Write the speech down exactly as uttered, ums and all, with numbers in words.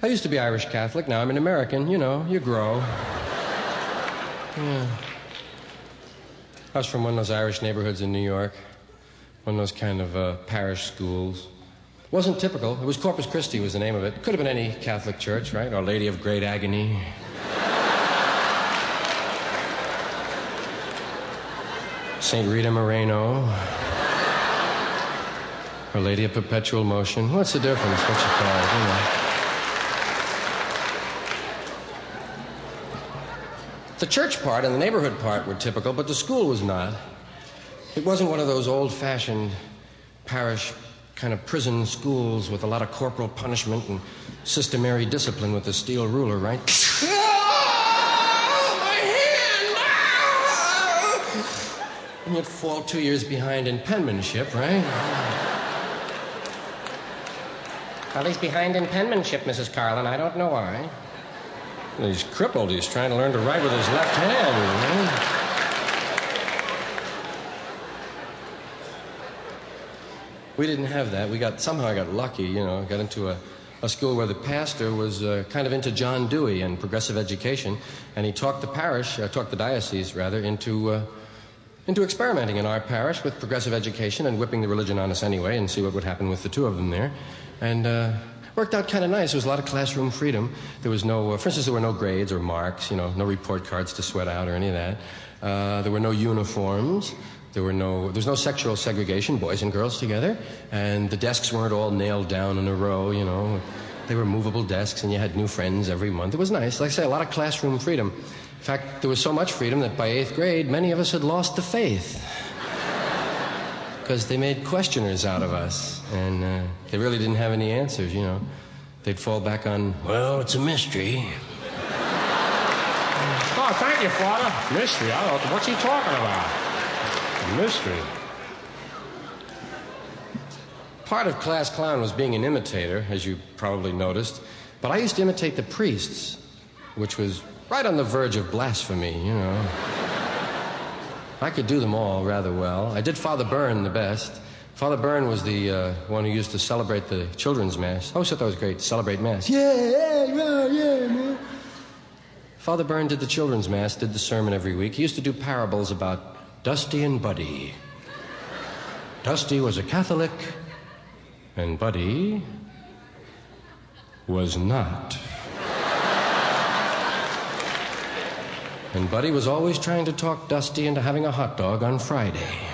I used to be Irish Catholic. Now I'm an American. You know, you grow. Yeah. I was from one of those Irish neighborhoods in New York. One of those kind of uh, parish schools. Wasn't typical. It was Corpus Christi was the name of it. Could have been any Catholic church, right? Our Lady of Great Agony. Saint Rita Moreno. Our Lady of Perpetual Motion. What's the difference? What's it called? You know. The church part and the neighborhood part were typical, but the school was not. It wasn't one of those old-fashioned parish kind of prison schools with a lot of corporal punishment and systemary discipline with the steel ruler, right? Oh, my hand! Ah! And you'd fall two years behind in penmanship, right? Well, he's behind in penmanship, Missus Carlin. I don't know why. Well, he's crippled. He's trying to learn to write with his left hand, you know? We didn't have that. We got somehow I got lucky, you know. Got into a, a school where the pastor was uh, kind of into John Dewey and progressive education, and he talked the parish, uh, talked the diocese rather, into uh, into experimenting in our parish with progressive education and whipping the religion on us anyway, and see what would happen with the two of them there, and uh, worked out kind of nice. There was a lot of classroom freedom. There was no, uh, for instance, there were no grades or marks, you know, no report cards to sweat out or any of that. Uh, there were no uniforms. There were no, there was no sexual segregation, boys and girls together, and the desks weren't all nailed down in a row, you know. They were movable desks, and you had new friends every month. It was nice. Like I say, a lot of classroom freedom. In fact, there was so much freedom that by eighth grade, many of us had lost the faith because they made questioners out of us, and uh, they really didn't have any answers, you know. They'd fall back on, well, it's a mystery. Oh, thank you, Father. Mystery? I don't know. What's he talking about? Mystery. Part of Class Clown was being an imitator, as you probably noticed, but I used to imitate the priests, which was right on the verge of blasphemy, you know. I could do them all rather well. I did Father Byrne the best. Father Byrne was the uh, one who used to celebrate the children's mass. I always thought that was great, celebrate mass. Yeah, yeah, yeah, yeah, man. Father Byrne did the children's mass, did the sermon every week. He used to do parables about Dusty and Buddy. Dusty was a Catholic, and Buddy was not. And Buddy was always trying to talk Dusty into having a hot dog on Friday.